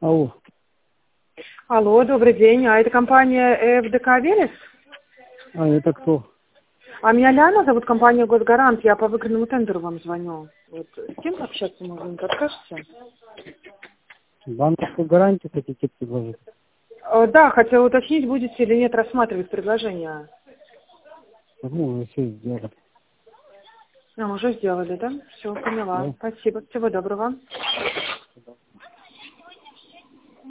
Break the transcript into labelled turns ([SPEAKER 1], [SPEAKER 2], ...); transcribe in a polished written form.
[SPEAKER 1] Алло.
[SPEAKER 2] Алло, добрый день. А это компания ФДК «Велес»?
[SPEAKER 1] А это кто?
[SPEAKER 2] А меня Ляна зовут, компания «Госгарант». Я по выигранному тендеру вам звоню. Вот. С кем общаться можно, не подскажете?
[SPEAKER 1] Банковскую гарантию хотите предложить?
[SPEAKER 2] Да, хотела уточнить, будете или нет рассматривать предложение.
[SPEAKER 1] Ну, все сделали.
[SPEAKER 2] Уже сделали, да? Все, поняла.
[SPEAKER 1] Да.
[SPEAKER 2] Спасибо. Всего доброго.